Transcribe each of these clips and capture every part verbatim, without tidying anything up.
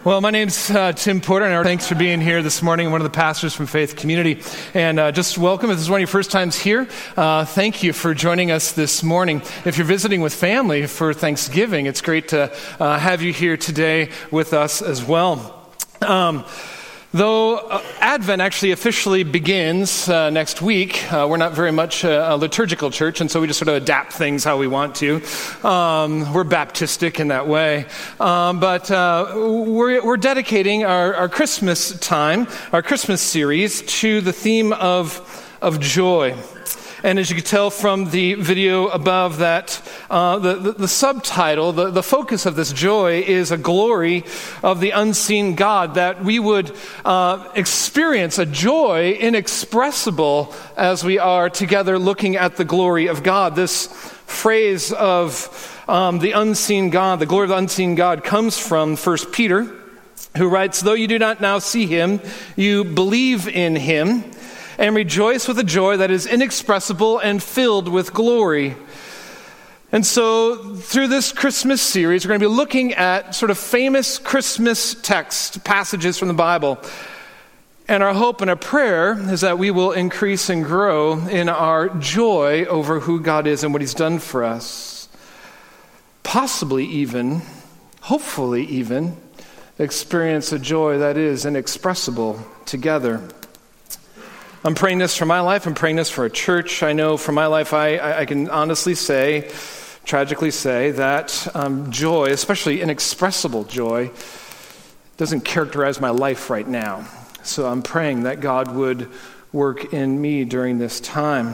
Well, my name's uh, Tim Porter, and thanks for being here this morning. I'm one of the pastors from Faith Community, and uh, just welcome. If this is one of your first times here, uh, thank you for joining us this morning. If you're visiting with family for Thanksgiving, it's great to uh, have you here today with us as well. Um, Though uh, Advent actually officially begins uh, next week, uh, we're not very much a, a liturgical church, and so we just sort of adapt things how we want to. Um, we're Baptistic in that way. Um, but uh, we're, we're dedicating our, our Christmas time, our Christmas series, to the theme of, of joy. And as you can tell from the video above that, uh, the, the, the subtitle, the, the focus of this joy is a glory of the unseen God, that we would uh, experience a joy inexpressible as we are together looking at the glory of God. This phrase of um, the unseen God, the glory of the unseen God, comes from First Peter, who writes, "Though you do not now see him, you believe in him, and rejoice with a joy that is inexpressible and filled with glory." And so through this Christmas series, we're going to be looking at sort of famous Christmas text passages from the Bible. And our hope and our prayer is that we will increase and grow in our joy over who God is and what he's done for us. Possibly even, hopefully even, experience a joy that is inexpressible together. I'm praying this for my life. I'm praying this for a church. I know for my life, I, I, I can honestly say, tragically say, that um, joy, especially inexpressible joy, doesn't characterize my life right now. So I'm praying that God would work in me during this time.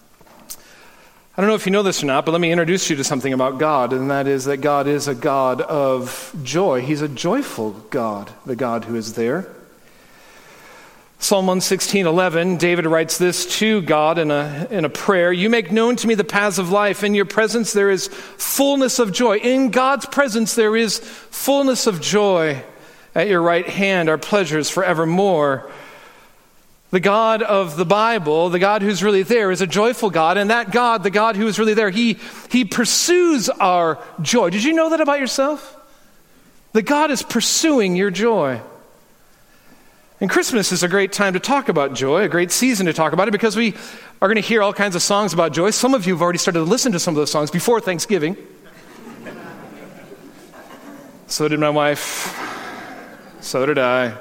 I don't know if you know this or not, but let me introduce you to something about God, and that is that God is a God of joy. He's a joyful God, the God who is there. Psalm one sixteen, eleven, David writes this to God in a, in a prayer. "You make known to me the paths of life. In your presence there is fullness of joy." In God's presence there is fullness of joy. At your right hand are pleasures forevermore. The God of the Bible, the God who's really there, is a joyful God. And that God, the God who is really there, he, he pursues our joy. Did you know that about yourself? That God is pursuing your joy. And Christmas is a great time to talk about joy, a great season to talk about it, because we are going to hear all kinds of songs about joy. Some of you have already started to listen to some of those songs before Thanksgiving. So did my wife. So did I.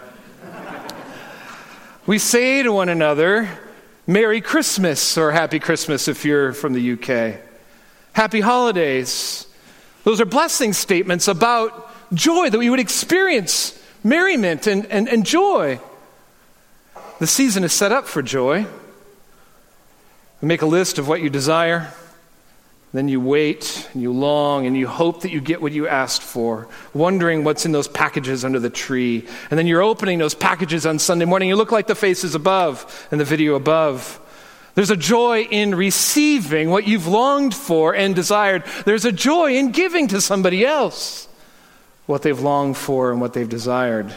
We say to one another, "Merry Christmas," or "Happy Christmas" if you're from the U K. "Happy Holidays." Those are blessing statements about joy, that we would experience merriment and, and, and joy. The season is set up for joy. You make a list of what you desire, then you wait and you long and you hope that you get what you asked for, wondering what's in those packages under the tree. And then you're opening those packages on Sunday morning. You look like the faces above in the video above. There's a joy in receiving what you've longed for and desired. There's a joy in giving to somebody else what they've longed for and what they've desired.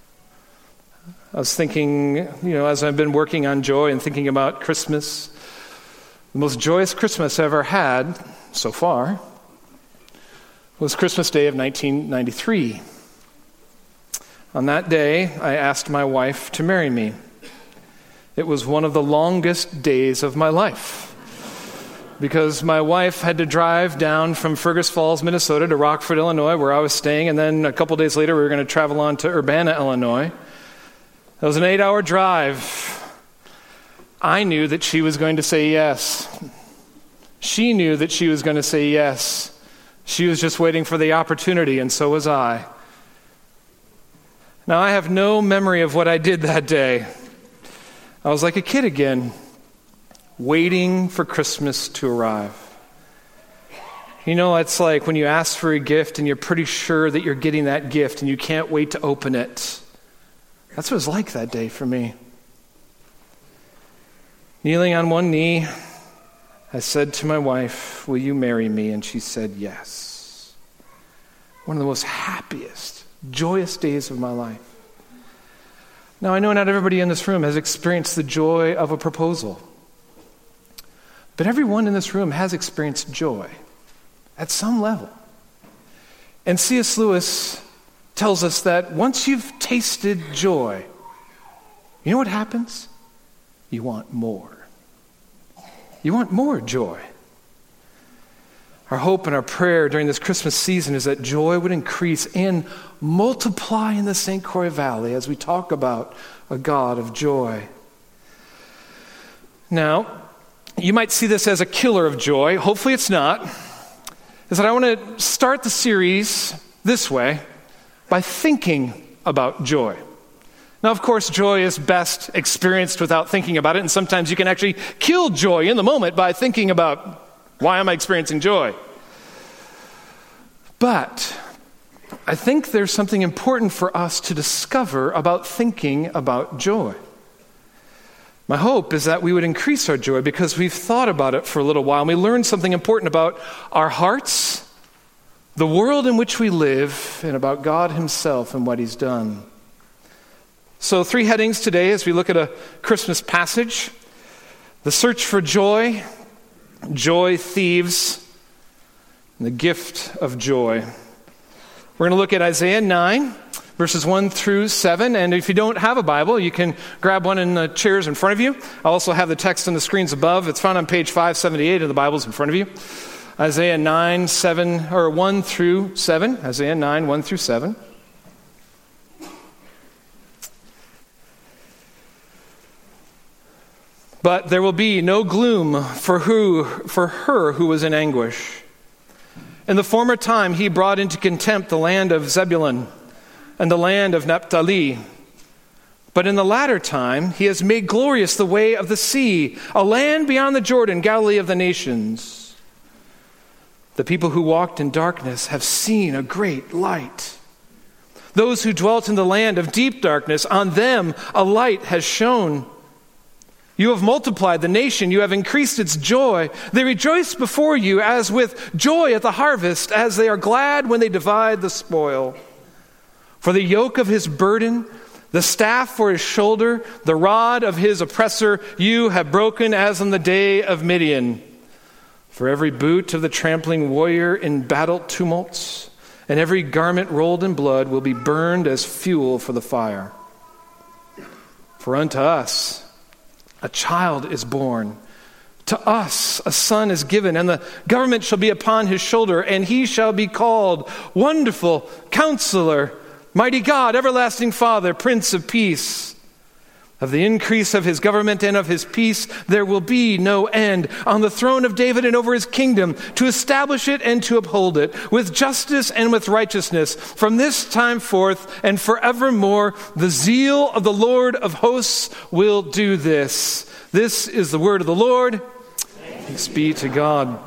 I was thinking, you know, as I've been working on joy and thinking about Christmas, the most joyous Christmas I ever had so far was Christmas Day of nineteen ninety-three. On that day, I asked my wife to marry me. It was one of the longest days of my life, because my wife had to drive down from Fergus Falls, Minnesota to Rockford, Illinois, where I was staying, and then a couple days later we were going to travel on to Urbana, Illinois. That was an eight-hour drive. I knew that she was going to say yes. She knew that she was going to say yes. She was just waiting for the opportunity, and so was I. Now, I have no memory of what I did that day. I was like a kid again, waiting for Christmas to arrive. You know, it's like when you ask for a gift and you're pretty sure that you're getting that gift and you can't wait to open it. That's what it was like that day for me. Kneeling on one knee, I said to my wife, "Will you marry me?" And she said yes. One of the most happiest, joyous days of my life. Now, I know not everybody in this room has experienced the joy of a proposal. But everyone in this room has experienced joy at some level. And C S Lewis tells us that once you've tasted joy, you know what happens? You want more. You want more joy. Our hope and our prayer during this Christmas season is that joy would increase and multiply in the Saint Croix Valley as we talk about a God of joy. Now, you might see this as a killer of joy. Hopefully it's not. Is that I want to start the series this way by thinking about joy. Now, of course, joy is best experienced without thinking about it, and sometimes you can actually kill joy in the moment by thinking about, why am I experiencing joy? But I think there's something important for us to discover about thinking about joy. My hope is that we would increase our joy because we've thought about it for a little while, and we learned something important about our hearts, the world in which we live, and about God himself and what he's done. So three headings today as we look at a Christmas passage: the search for joy, joy thieves, and the gift of joy. We're going to look at Isaiah nine, verses one through seven. And if you don't have a Bible, you can grab one in the chairs in front of you. I also have the text on the screens above. It's found on page five seventy-eight of the Bibles in front of you. Isaiah nine, seven, or one through seven. Isaiah nine, one through seven. But there will be no gloom for who for her who was in anguish. In the former time he brought into contempt the land of Zebulun and the land of Naphtali. But in the latter time he has made glorious the way of the sea, a land beyond the Jordan, Galilee of the nations. The people who walked in darkness have seen a great light. Those who dwelt in the land of deep darkness, on them a light has shone. You have multiplied the nation. You have increased its joy. They rejoice before you as with joy at the harvest, as they are glad when they divide the spoil. For the yoke of his burden, the staff for his shoulder, the rod of his oppressor, you have broken as on the day of Midian. For every boot of the trampling warrior in battle tumults, and every garment rolled in blood will be burned as fuel for the fire. For unto us a child is born. To us a son is given, and the government shall be upon his shoulder, and he shall be called Wonderful, Counselor, Mighty God, Everlasting Father, Prince of Peace. Of the increase of his government and of his peace there will be no end, on the throne of David and over his kingdom, to establish it and to uphold it, with justice and with righteousness, from this time forth and forevermore. The zeal of the Lord of hosts will do this. This is the word of the Lord. Thanks be to God.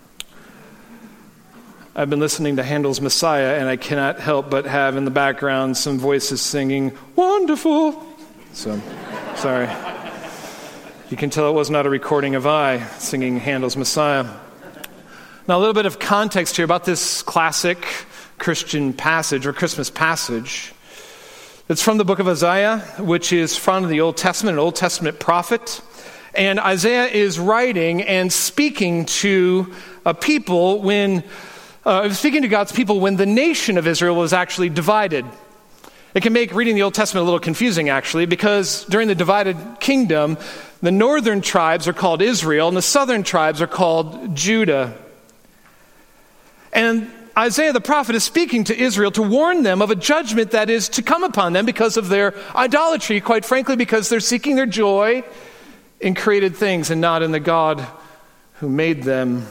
I've been listening to Handel's Messiah, and I cannot help but have in the background some voices singing, "Wonderful." So, sorry. You can tell it was not a recording of I singing Handel's Messiah. Now, a little bit of context here about this classic Christian passage or Christmas passage. It's from the book of Isaiah, which is found in the Old Testament, an Old Testament prophet. And Isaiah is writing and speaking to a people when, uh, speaking to God's people when the nation of Israel was actually divided. It can make reading the Old Testament a little confusing, actually, because during the divided kingdom, the northern tribes are called Israel, and the southern tribes are called Judah. And Isaiah the prophet is speaking to Israel to warn them of a judgment that is to come upon them because of their idolatry, quite frankly, because they're seeking their joy in created things and not in the God who made them.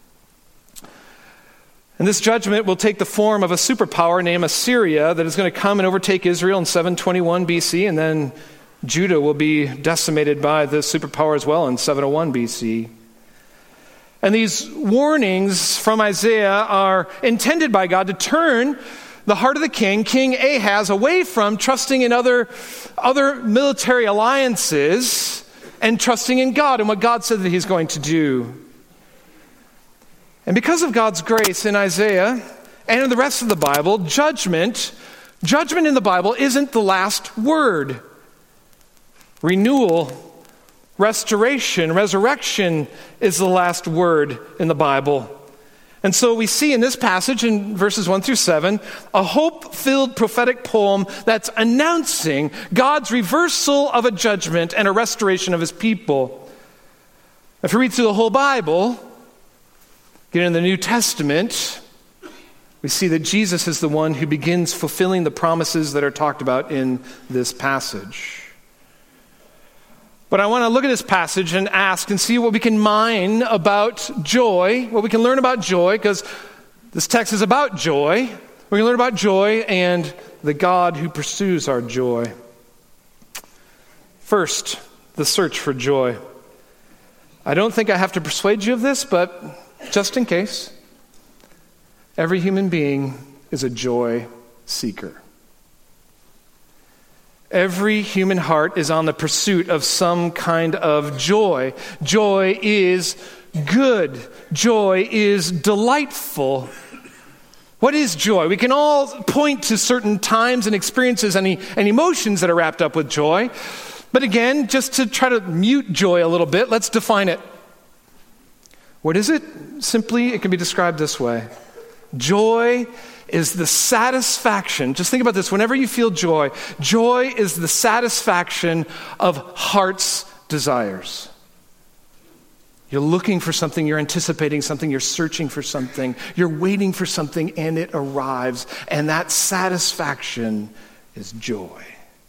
And this judgment will take the form of a superpower named Assyria that is going to come and overtake Israel in seven twenty-one B C, and then Judah will be decimated by the superpower as well in seven oh one B C. And these warnings from Isaiah are intended by God to turn the heart of the king, King Ahaz, away from trusting in other, other military alliances and trusting in God and what God said that he's going to do. And because of God's grace in Isaiah and in the rest of the Bible, judgment, judgment in the Bible isn't the last word. Renewal, restoration, resurrection is the last word in the Bible. And so we see in this passage in verses one through seven, a hope-filled prophetic poem that's announcing God's reversal of a judgment and a restoration of his people. If we read through the whole Bible, get in the New Testament, we see that Jesus is the one who begins fulfilling the promises that are talked about in this passage. But I want to look at this passage and ask and see what we can mine about joy, what we can learn about joy, because this text is about joy. We can learn about joy and the God who pursues our joy. First, the search for joy. I don't think I have to persuade you of this, but just in case, every human being is a joy seeker. Every human heart is on the pursuit of some kind of joy. Joy is good. Joy is delightful. What is joy? We can all point to certain times and experiences and, and emotions that are wrapped up with joy. But again, just to try to mute joy a little bit, let's define it. What is it? Simply, it can be described this way. Joy is the satisfaction. Just think about this. Whenever you feel joy, joy is the satisfaction of heart's desires. You're looking for something, you're anticipating something, you're searching for something, you're waiting for something, and it arrives. And that satisfaction is joy.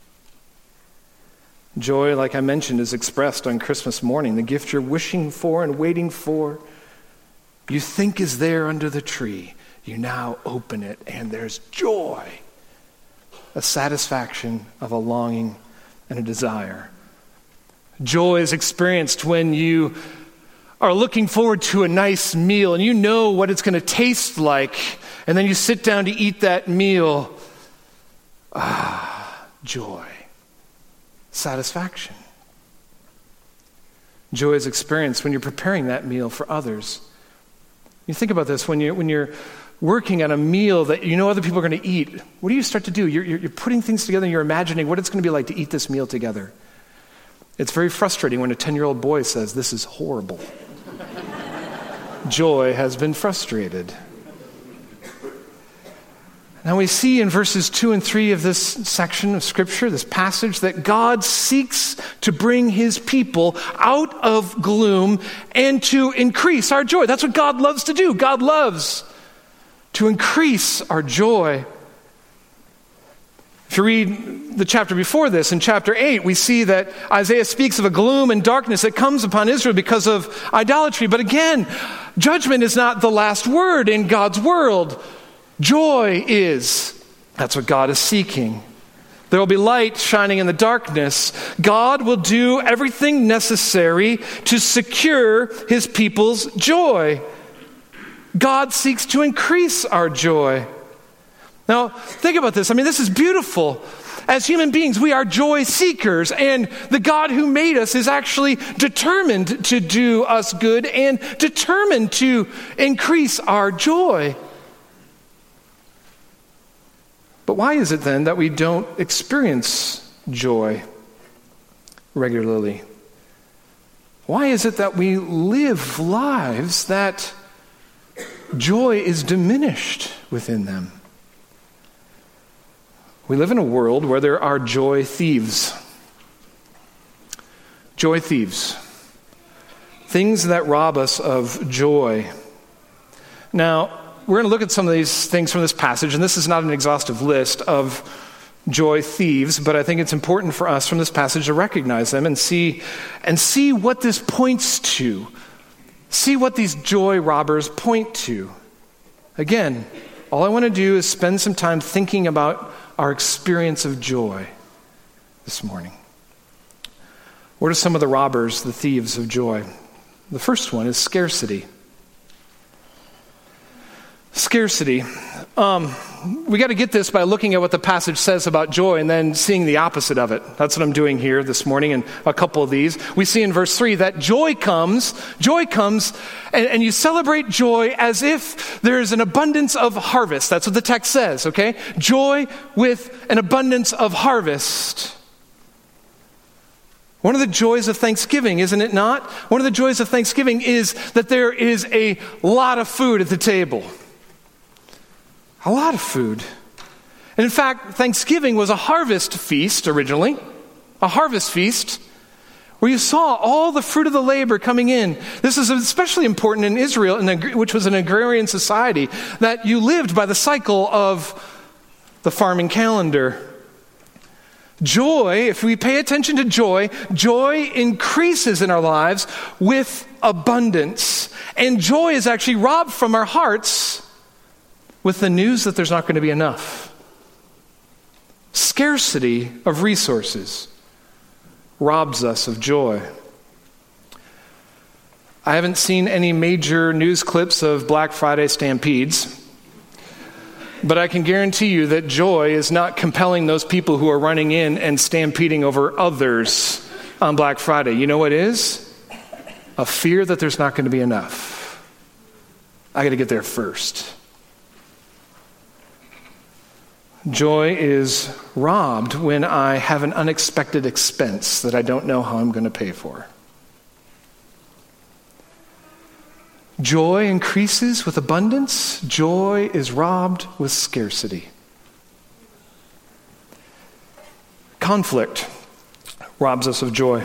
Joy, like I mentioned, is expressed on Christmas morning. The gift you're wishing for and waiting for, you think is there under the tree. You now open it, and there's joy, a satisfaction of a longing and a desire. Joy is experienced when you are looking forward to a nice meal, and you know what it's going to taste like, and then you sit down to eat that meal. Ah, joy, satisfaction. Joy is experienced when you're preparing that meal for others. You think about this, when you're, when you're working on a meal that you know other people are going to eat, what do you start to do? You're, you're, you're putting things together and you're imagining what it's going to be like to eat this meal together. It's very frustrating when a ten-year-old boy says, "This is horrible." Joy has been frustrated. Now we see in verses two and three of this section of Scripture, this passage, that God seeks to bring his people out of gloom and to increase our joy. That's what God loves to do. God loves to increase our joy. If you read the chapter before this, in chapter eight, we see that Isaiah speaks of a gloom and darkness that comes upon Israel because of idolatry. But again, judgment is not the last word in God's world. Joy is. That's what God is seeking. There will be light shining in the darkness. God will do everything necessary to secure his people's joy. God seeks to increase our joy. Now, think about this. I mean, this is beautiful. As human beings, we are joy seekers, and the God who made us is actually determined to do us good and determined to increase our joy. But why is it then that we don't experience joy regularly? Why is it that we live lives that joy is diminished within them? We live in a world where there are joy thieves. Joy thieves. Things that rob us of joy. Now, we're going to look at some of these things from this passage, and this is not an exhaustive list of joy thieves, but I think it's important for us from this passage to recognize them and see and see what this points to. See what these joy robbers point to. Again, all I want to do is spend some time thinking about our experience of joy this morning. What are some of the robbers, the thieves of joy? The first one is scarcity. Scarcity. Um, we got to get this by looking at what the passage says about joy and then seeing the opposite of it. That's what I'm doing here this morning in a couple of these. We see in verse three that joy comes, joy comes, and, and you celebrate joy as if there's an abundance of harvest. That's what the text says, okay? Joy with an abundance of harvest. One of the joys of Thanksgiving, isn't it not? One of the joys of Thanksgiving is that there is a lot of food at the table. A lot of food. And in fact, Thanksgiving was a harvest feast originally, a harvest feast where you saw all the fruit of the labor coming in. This is especially important in Israel, which was an agrarian society, that you lived by the cycle of the farming calendar. Joy, if we pay attention to joy, joy increases in our lives with abundance. And joy is actually robbed from our hearts with the news that there's not going to be enough. Scarcity of resources robs us of joy. I haven't seen any major news clips of Black Friday stampedes, but I can guarantee you that joy is not compelling those people who are running in and stampeding over others on Black Friday. You know what it is? A fear that there's not going to be enough. I got to get there first. Joy is robbed when I have an unexpected expense that I don't know how I'm going to pay for. Joy increases with abundance. Joy is robbed with scarcity. Conflict robs us of joy.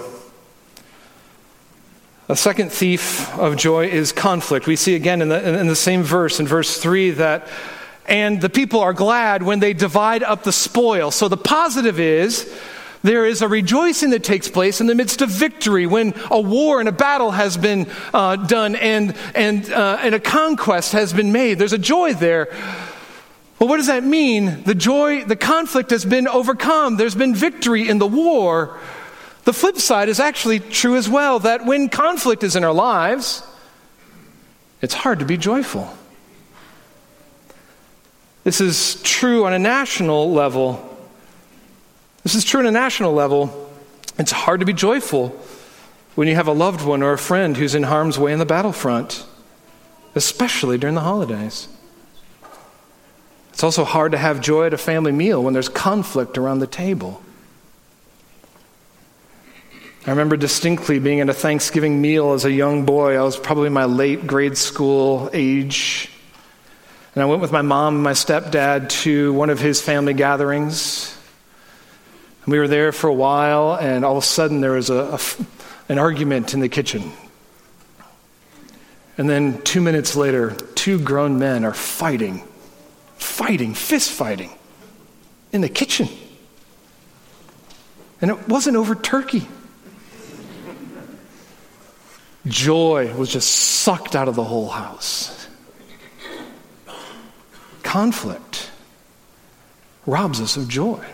A second thief of joy is conflict. We see again in the, in the same verse, in verse three, that and the people are glad when they divide up the spoil. So the positive is there is a rejoicing that takes place in the midst of victory when a war and a battle has been uh, done and and uh, and a conquest has been made. There's a joy there. Well, what does that mean? The joy, the conflict has been overcome. There's been victory in the war. The flip side is actually true as well, that when conflict is in our lives, it's hard to be joyful. This is true on a national level. This is true on a national level. It's hard to be joyful when you have a loved one or a friend who's in harm's way in the battlefront, especially during the holidays. It's also hard to have joy at a family meal when there's conflict around the table. I remember distinctly being at a Thanksgiving meal as a young boy. I was probably my late grade school age. And I went with my mom and my stepdad to one of his family gatherings. And we were there for a while, and all of a sudden there was a, a, an argument in the kitchen. And then two minutes later, two grown men are fighting, fighting, fist fighting in the kitchen. And it wasn't over turkey. Joy was just sucked out of the whole house. Conflict robs us of joy.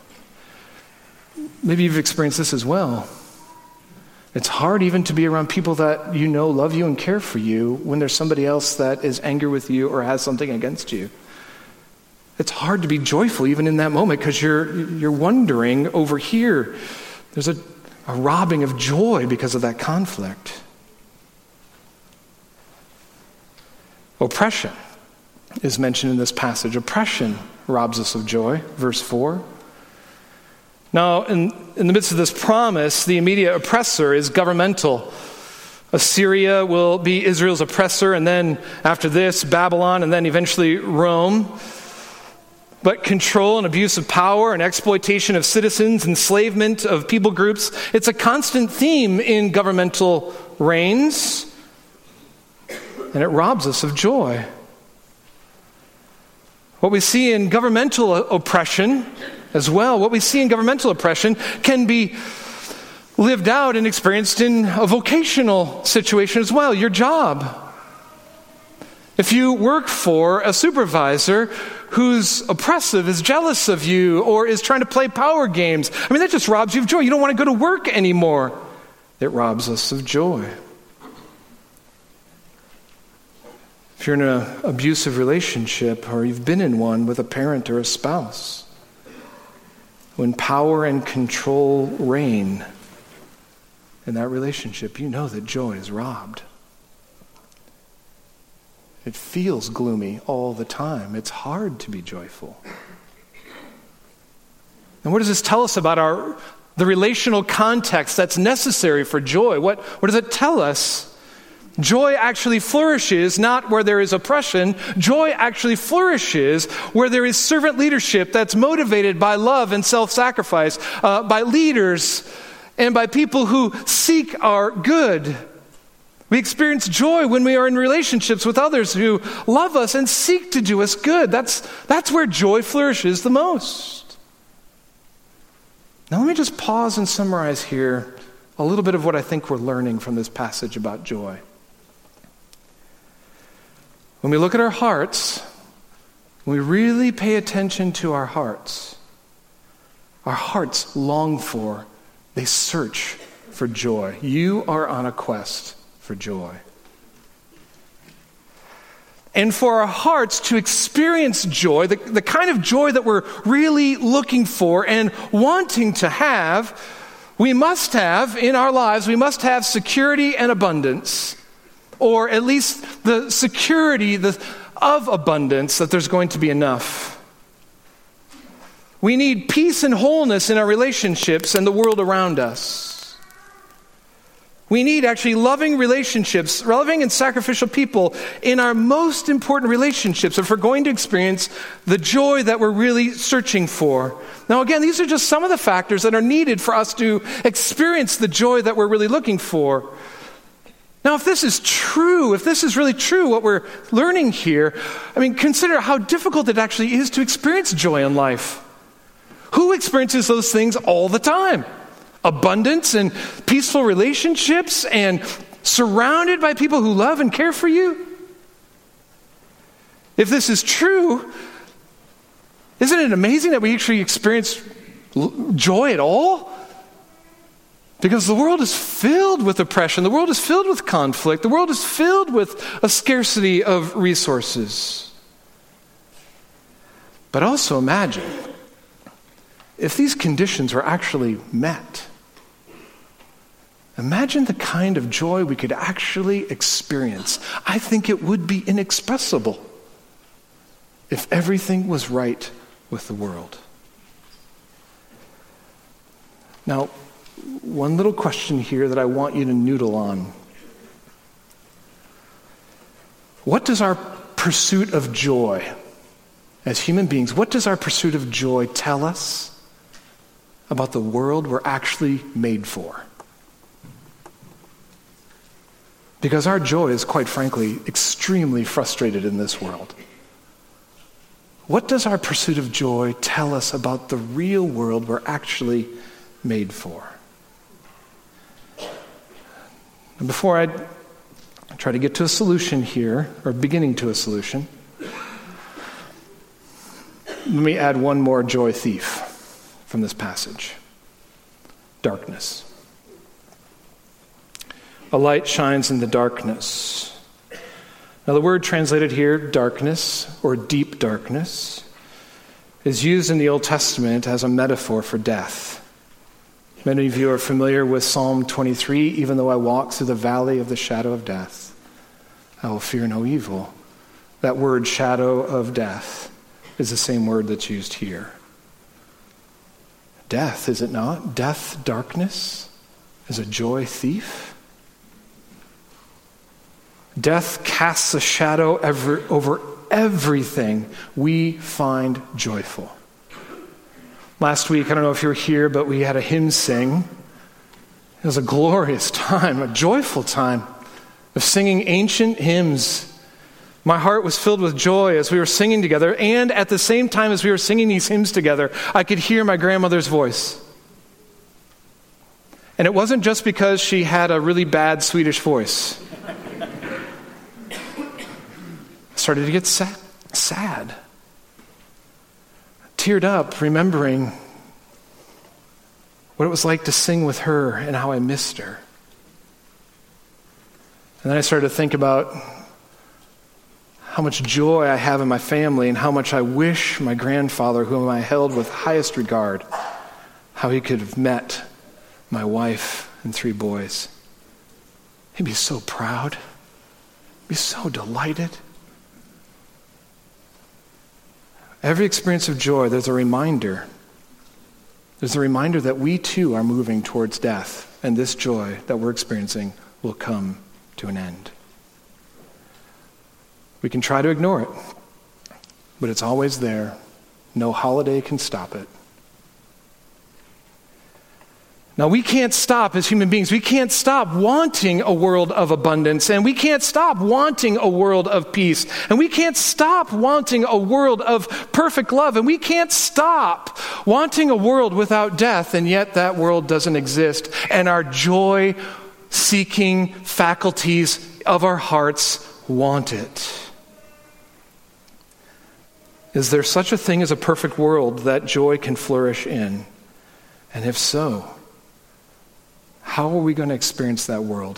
Maybe you've experienced this as well. It's hard even to be around people that you know love you and care for you when there's somebody else that is angry with you or has something against you. It's hard to be joyful even in that moment because you're you're wondering over here. There's a, a robbing of joy because of that conflict. Oppression is mentioned in this passage. Oppression robs us of joy, verse four. Now, in, in the midst of this promise, the immediate oppressor is governmental. Assyria will be Israel's oppressor, and then after this, Babylon, and then eventually Rome. But control and abuse of power and exploitation of citizens, enslavement of people groups, it's a constant theme in governmental reigns, and it robs us of joy. What we see in governmental oppression as well, what we see in governmental oppression can be lived out and experienced in a vocational situation as well, your job. If you work for a supervisor who's oppressive, is jealous of you, or is trying to play power games, I mean, that just robs you of joy. You don't want to go to work anymore. It robs us of joy. If you're in an abusive relationship, or you've been in one with a parent or a spouse, when power and control reign in that relationship, you know that joy is robbed. It feels gloomy all the time. It's hard to be joyful. And what does this tell us about our the relational context that's necessary for joy. What, what does it tell us? Joy actually flourishes not where there is oppression. Joy actually flourishes where there is servant leadership that's motivated by love and self-sacrifice, uh, by leaders and by people who seek our good. We experience joy when we are in relationships with others who love us and seek to do us good. That's, that's where joy flourishes the most. Now let me just pause and summarize here a little bit of what I think we're learning from this passage about joy. When we look at our hearts, when we really pay attention to our hearts, our hearts long for, they search for joy. You are on a quest for joy. And for our hearts to experience joy, the, the kind of joy that we're really looking for and wanting to have, we must have in our lives, we must have security and abundance. Or at least the security the, of abundance, that there's going to be enough. We need peace and wholeness in our relationships and the world around us. We need actually loving relationships, loving and sacrificial people in our most important relationships if we're going to experience the joy that we're really searching for. Now again, these are just some of the factors that are needed for us to experience the joy that we're really looking for. Now, if this is true, if this is really true, what we're learning here, I mean, consider how difficult it actually is to experience joy in life. Who experiences those things all the time? Abundance and peaceful relationships and surrounded by people who love and care for you? If this is true, isn't it amazing that we actually experience joy at all? Because the world is filled with oppression. The world is filled with conflict. The world is filled with a scarcity of resources. But also imagine if these conditions were actually met. Imagine the kind of joy we could actually experience. I think it would be inexpressible if everything was right with the world. Now, one little question here that I want you to noodle on. What does our pursuit of joy as human beings, what does our pursuit of joy tell us about the world we're actually made for? Because our joy is, quite frankly, extremely frustrated in this world. What does our pursuit of joy tell us about the real world we're actually made for? And before I try to get to a solution here, or beginning to a solution, let me add one more joy thief from this passage. Darkness. A light shines in the darkness. Now the word translated here, darkness, or deep darkness, is used in the Old Testament as a metaphor for death. Many of you are familiar with Psalm twenty-three, even though I walk through the valley of the shadow of death, I will fear no evil. That word, shadow of death, is the same word that's used here. Death, is it not? Death, darkness, is a joy thief. Death casts a shadow ever, over everything we find joyful. Last week, I don't know if you were here, but we had a hymn sing. It was a glorious time, a joyful time of singing ancient hymns. My heart was filled with joy as we were singing together, and at the same time as we were singing these hymns together, I could hear my grandmother's voice. And it wasn't just because she had a really bad Swedish voice. I started to get sad. sad. Teared up, remembering what it was like to sing with her and how I missed her. And then I started to think about how much joy I have in my family and how much I wish my grandfather, whom I held with highest regard, how he could have met my wife and three boys. He'd be so proud. He'd be so delighted. Every experience of joy, there's a reminder There's a reminder that we too are moving towards death, and this joy that we're experiencing will come to an end. We can try to ignore it, but it's always there. No holiday can stop it. Now, we can't stop as human beings. We can't stop wanting a world of abundance, and we can't stop wanting a world of peace, and we can't stop wanting a world of perfect love, and we can't stop wanting a world without death, and yet that world doesn't exist, and our joy-seeking faculties of our hearts want it. Is there such a thing as a perfect world that joy can flourish in? And if so, how are we going to experience that world?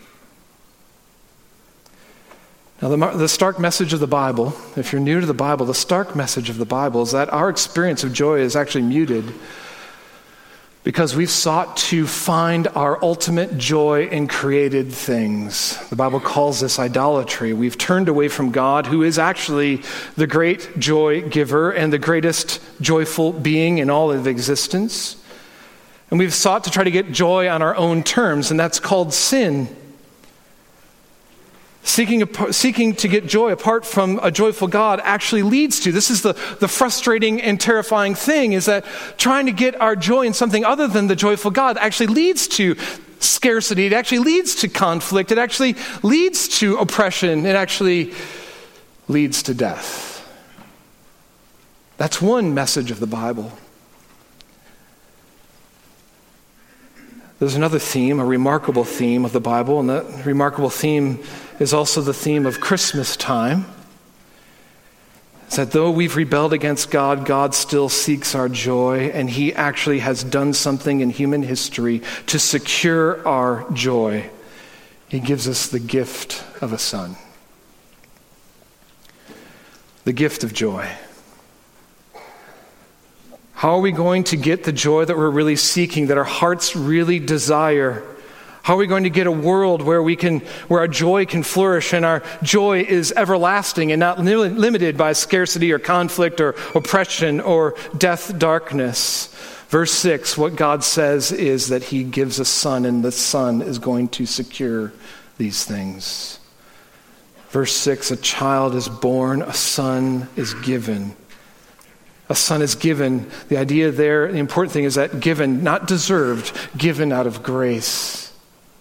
Now, the, the stark message of the Bible, if you're new to the Bible, the stark message of the Bible is that our experience of joy is actually muted because we've sought to find our ultimate joy in created things. The Bible calls this idolatry. We've turned away from God, who is actually the great joy giver and the greatest joyful being in all of existence. And we've sought to try to get joy on our own terms, and that's called sin. Seeking, seeking to get joy apart from a joyful God actually leads to, this is the, the frustrating and terrifying thing, is that trying to get our joy in something other than the joyful God actually leads to scarcity. It actually leads to conflict. It actually leads to oppression. It actually leads to death. That's one message of the Bible. There's another theme, a remarkable theme of the Bible, and that remarkable theme is also the theme of Christmas time. It's that though we've rebelled against God, God still seeks our joy, and He actually has done something in human history to secure our joy. He gives us the gift of a son. The gift of joy. How are we going to get the joy that we're really seeking, that our hearts really desire? How are we going to get a world where we can, where our joy can flourish and our joy is everlasting and not li- limited by scarcity or conflict or oppression or death, darkness? Verse six, what God says is that He gives a son, and the son is going to secure these things. Verse six, a child is born, a son is given. A son is given. The idea there, the important thing is that given, not deserved, given out of grace.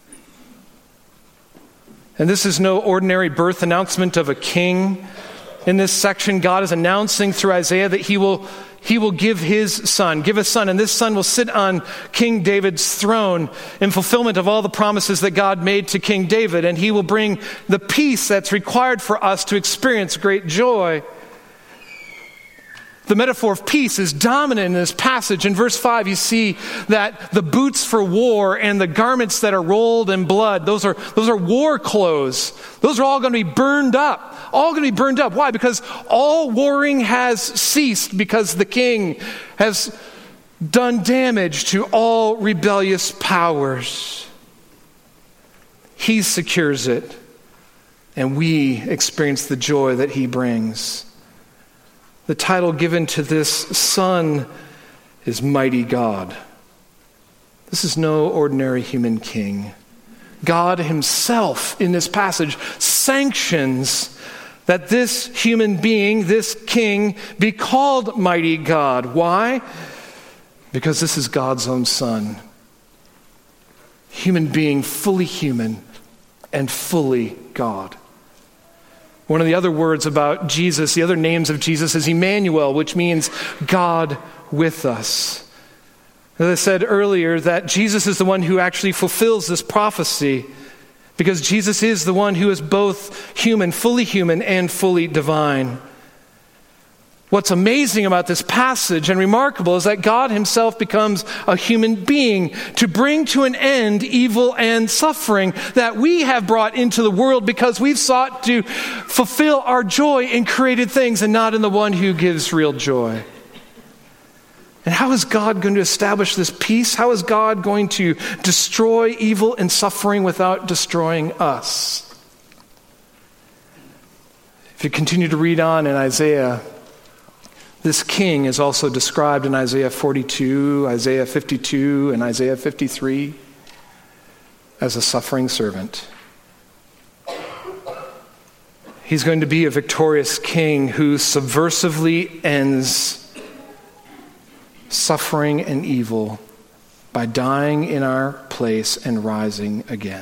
And this is no ordinary birth announcement of a king. In this section, God is announcing through Isaiah that he will, he will give his son, give a son, and this son will sit on King David's throne in fulfillment of all the promises that God made to King David, and he will bring the peace that's required for us to experience great joy. The metaphor of peace is dominant in this passage. In verse five, you see that the boots for war and the garments that are rolled in blood, those are, those are war clothes. Those are all going to be burned up. All going to be burned up. Why? Because all warring has ceased, because the king has done damage to all rebellious powers. He secures it, and we experience the joy that He brings. The title given to this son is Mighty God. This is no ordinary human king. God Himself in this passage sanctions that this human being, this king, be called Mighty God. Why? Because this is God's own son. Human being, fully human and fully God. One of the other words about Jesus, the other names of Jesus, is Emmanuel, which means God with us. As I said earlier, that Jesus is the one who actually fulfills this prophecy, because Jesus is the one who is both human, fully human, and fully divine. What's amazing about this passage and remarkable is that God Himself becomes a human being to bring to an end evil and suffering that we have brought into the world because we've sought to fulfill our joy in created things and not in the one who gives real joy. And how is God going to establish this peace? How is God going to destroy evil and suffering without destroying us? If you continue to read on in Isaiah, This king is also described in Isaiah forty-two, Isaiah fifty-two, and Isaiah fifty-three as a suffering servant. He's going to be a victorious king who subversively ends suffering and evil by dying in our place and rising again.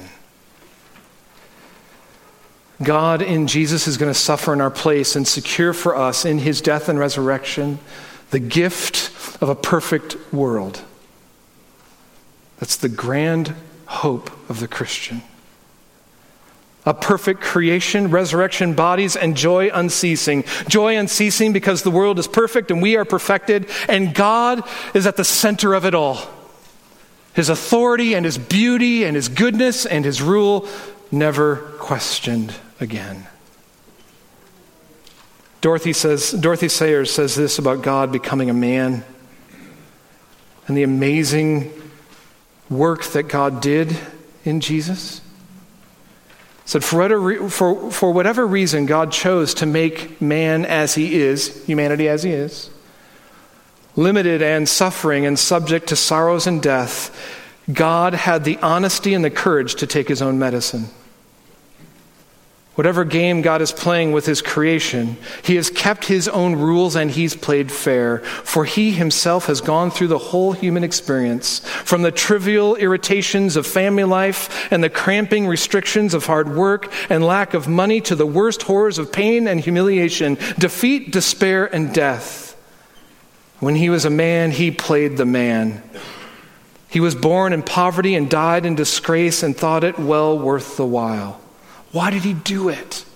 God in Jesus is going to suffer in our place and secure for us in his death and resurrection the gift of a perfect world. That's the grand hope of the Christian. A perfect creation, resurrection bodies, and joy unceasing. Joy unceasing because the world is perfect and we are perfected, and God is at the center of it all. His authority and his beauty and his goodness and his rule never questioned again. Dorothy says, Dorothy Sayers says this about God becoming a man and the amazing work that God did in Jesus. Said, for whatever, for, for whatever reason God chose to make man as he is, humanity as he is, limited and suffering and subject to sorrows and death, God had the honesty and the courage to take his own medicine. Whatever game God is playing with his creation, he has kept his own rules and he's played fair. For he himself has gone through the whole human experience, from the trivial irritations of family life and the cramping restrictions of hard work and lack of money to the worst horrors of pain and humiliation, defeat, despair, and death. When he was a man, he played the man. He was born in poverty and died in disgrace and thought it well worth the while. Why did he do it?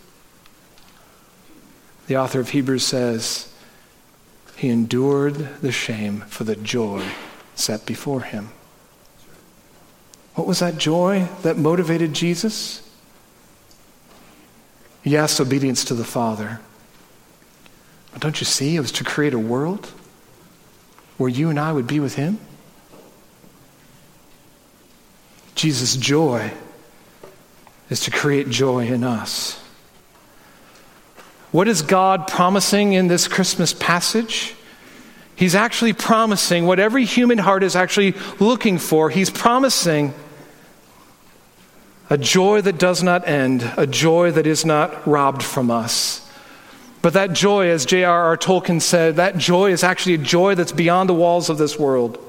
The author of Hebrews says, he endured the shame for the joy set before him. What was that joy that motivated Jesus? Yes, obedience to the Father. But don't you see, it was to create a world where you and I would be with him. Jesus' joy is to create joy in us. What is God promising in this Christmas passage? He's actually promising what every human heart is actually looking for. He's promising a joy that does not end, a joy that is not robbed from us. But that joy, as J R R Tolkien said, that joy is actually a joy that's beyond the walls of this world.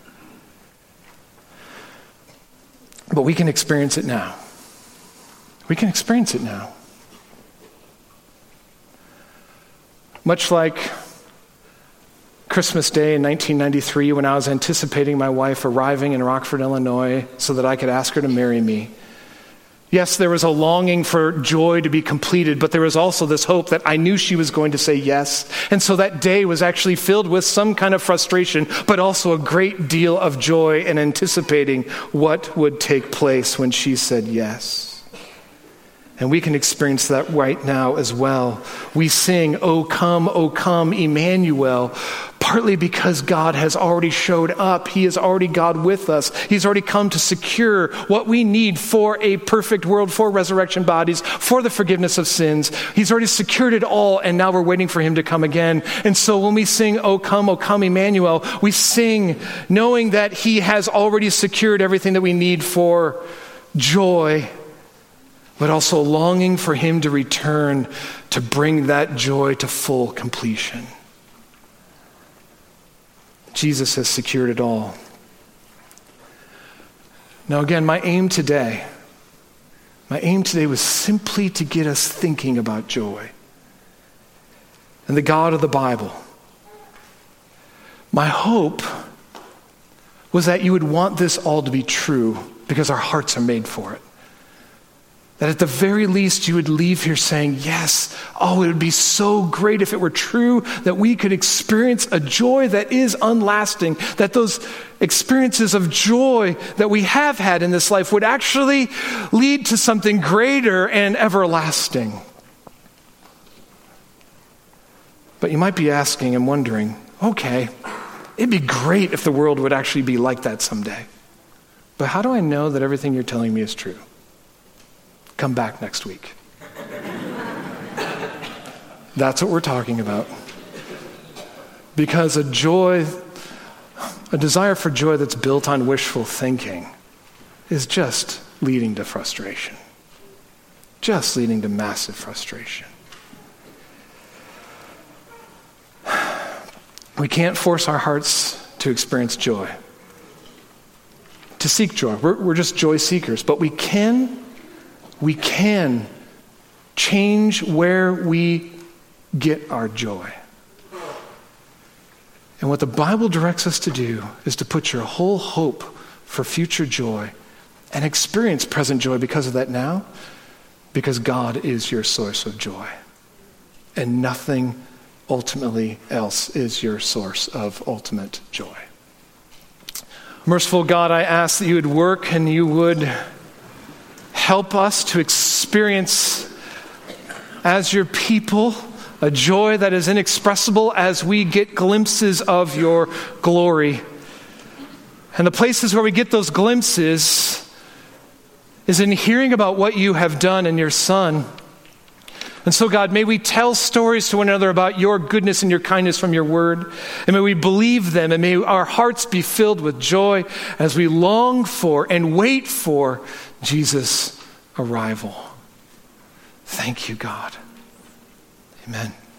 But we can experience it now. We can experience it now. Much like Christmas Day in nineteen ninety-three, when I was anticipating my wife arriving in Rockford, Illinois, so that I could ask her to marry me. Yes, there was a longing for joy to be completed, but there was also this hope that I knew she was going to say yes. And so that day was actually filled with some kind of frustration, but also a great deal of joy in anticipating what would take place when she said yes. And we can experience that right now as well. We sing, "O come, O come, Emmanuel," partly because God has already showed up. He is already God with us. He's already come to secure what we need for a perfect world, for resurrection bodies, for the forgiveness of sins. He's already secured it all, and now we're waiting for him to come again. And so when we sing, "O come, O come, Emmanuel," we sing knowing that he has already secured everything that we need for joy, but also longing for him to return to bring that joy to full completion. Jesus has secured it all. Now again, my aim today, my aim today was simply to get us thinking about joy and the God of the Bible. My hope was that you would want this all to be true because our hearts are made for it. That at the very least you would leave here saying, yes, oh, it would be so great if it were true that we could experience a joy that is unlasting, that those experiences of joy that we have had in this life would actually lead to something greater and everlasting. But you might be asking and wondering, okay, it'd be great if the world would actually be like that someday. But how do I know that everything you're telling me is true? Come back next week. That's what we're talking about. Because a joy, a desire for joy that's built on wishful thinking is just leading to frustration. Just leading to massive frustration. We can't force our hearts to experience joy, to seek joy. We're, we're just joy seekers, but we can, we can change where we get our joy. And what the Bible directs us to do is to put your whole hope for future joy and experience present joy because of that now, because God is your source of joy. And nothing ultimately else is your source of ultimate joy. Merciful God, I ask that you would work and you would help us to experience as your people a joy that is inexpressible as we get glimpses of your glory. And the places where we get those glimpses is in hearing about what you have done in your Son. And so, God, may we tell stories to one another about your goodness and your kindness from your word. And may we believe them, and may our hearts be filled with joy as we long for and wait for Jesus' arrival. Thank you, God. Amen.